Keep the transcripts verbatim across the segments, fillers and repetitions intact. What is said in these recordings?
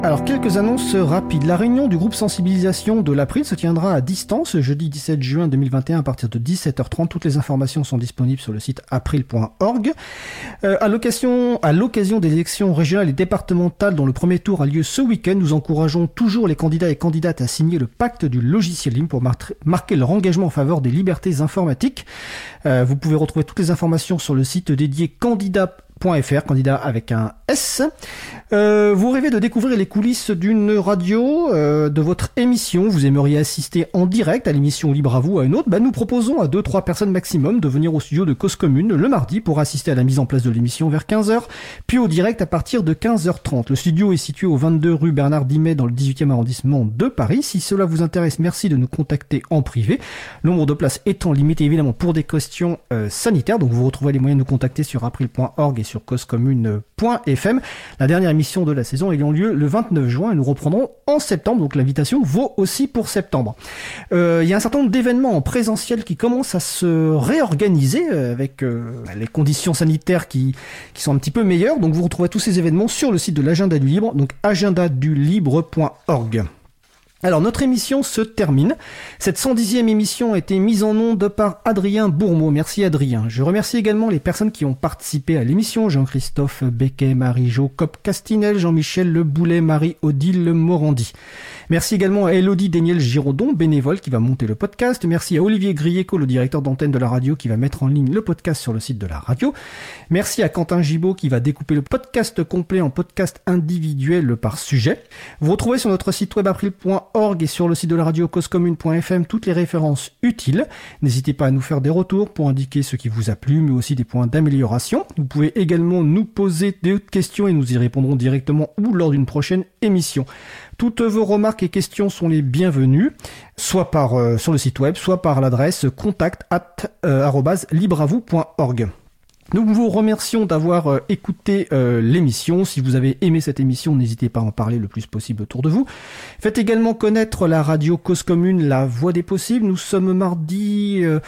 Alors, quelques annonces rapides. La réunion du groupe sensibilisation de l'April se tiendra à distance jeudi dix-sept juin deux mille vingt et un à partir de dix-sept heures trente. Toutes les informations sont disponibles sur le site april point org. Euh, à l'occasion, à l'occasion des élections régionales et départementales dont le premier tour a lieu ce week-end, nous encourageons toujours les candidats et candidates à signer le pacte du logiciel libre pour mar- marquer leur engagement en faveur des libertés informatiques. Euh, vous pouvez retrouver toutes les informations sur le site dédié candidat point f r, candidat avec un S. Euh, vous rêvez de découvrir les coulisses d'une radio, euh, de votre émission, vous aimeriez assister en direct à l'émission Libre à vous, à une autre, bah nous proposons à deux trois personnes maximum de venir au studio de Cause Commune le mardi pour assister à la mise en place de l'émission vers quinze heures, puis au direct à partir de quinze heures trente. Le studio est situé au vingt-deux rue Bernard Dimet dans le dix-huitième arrondissement de Paris. Si cela vous intéresse, merci de nous contacter en privé. Le nombre de places étant limité évidemment pour des questions euh, sanitaires, donc vous retrouvez les moyens de nous contacter sur april point org et sur cause commune point f m. La dernière émission de la saison ayant lieu le vingt-neuf juin et nous reprendrons en septembre, donc l'invitation vaut aussi pour septembre. Euh, il y a un certain nombre d'événements en présentiel qui commencent à se réorganiser euh, avec euh, les conditions sanitaires qui, qui sont un petit peu meilleures, donc vous retrouvez tous ces événements sur le site de l'Agenda du Libre, donc agenda du libre point org. Alors, notre émission se termine. Cette cent dixième émission a été mise en onde par Adrien Bourmeau. Merci Adrien. Je remercie également les personnes qui ont participé à l'émission. Jean-Christophe Becquet, Marie-Jo Cop-Castinel, Jean-Michel Le Boulet, Marie-Odile Morandi. Merci également à Elodie Daniel Giraudon, bénévole, qui va monter le podcast. Merci à Olivier Grieco, le directeur d'antenne de la radio, qui va mettre en ligne le podcast sur le site de la radio. Merci à Quentin Gibaud, qui va découper le podcast complet en podcast individuel par sujet. Vous retrouvez sur notre site web april point org et sur le site de la radio cause commune point f m toutes les références utiles. N'hésitez pas à nous faire des retours pour indiquer ce qui vous a plu, mais aussi des points d'amélioration. Vous pouvez également nous poser des questions et nous y répondrons directement ou lors d'une prochaine émission. Toutes vos remarques et questions sont les bienvenues, soit par euh, sur le site web, soit par l'adresse contact arobase libreavou point org. Nous vous remercions d'avoir euh, écouté euh, l'émission. Si vous avez aimé cette émission, n'hésitez pas à en parler le plus possible autour de vous. Faites également connaître la radio Cause Commune, la voix des possibles. Nous sommes mardi... Euh,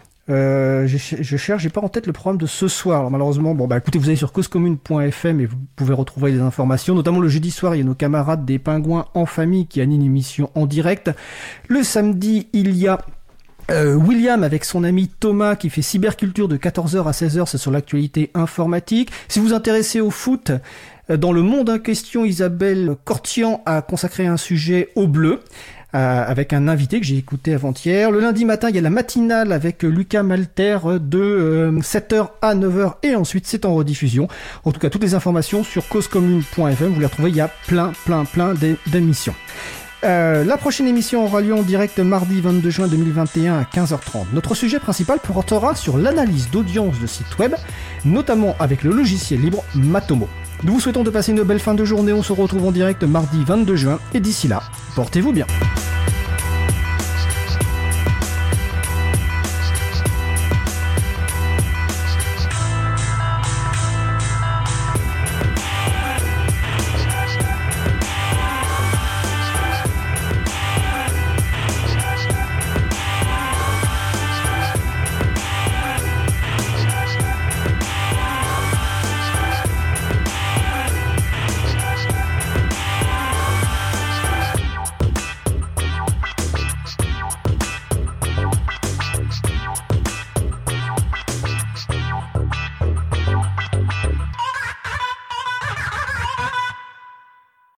Euh, je, je cherche, j'ai pas en tête le programme de ce soir. Alors malheureusement, bon bah écoutez, vous allez sur cause commune point f m et vous pouvez retrouver les informations. Notamment le jeudi soir, il y a nos camarades des Pingouins en famille qui animent une émission en direct. Le samedi, il y a Euh, William avec son ami Thomas qui fait cyberculture de quatorze heures à seize heures, c'est sur l'actualité informatique. Si vous vous intéressez au foot, euh, dans le monde en question, Isabelle Cortian a consacré un sujet au bleu. Euh, avec un invité que j'ai écouté avant-hier. Le lundi matin, il y a la matinale avec Lucas Malter de euh, sept heures à neuf heures et ensuite c'est en rediffusion. En tout cas, toutes les informations sur cause commune point f m, vous les retrouvez, il y a plein, plein, plein d'émissions. Euh, la prochaine émission aura lieu en direct mardi vingt-deux juin deux mille vingt et un à quinze heures trente. Notre sujet principal portera sur l'analyse d'audience de sites web, notamment avec le logiciel libre Matomo. Nous vous souhaitons de passer une belle fin de journée, on se retrouve en direct mardi vingt-deux juin et d'ici là, portez-vous bien.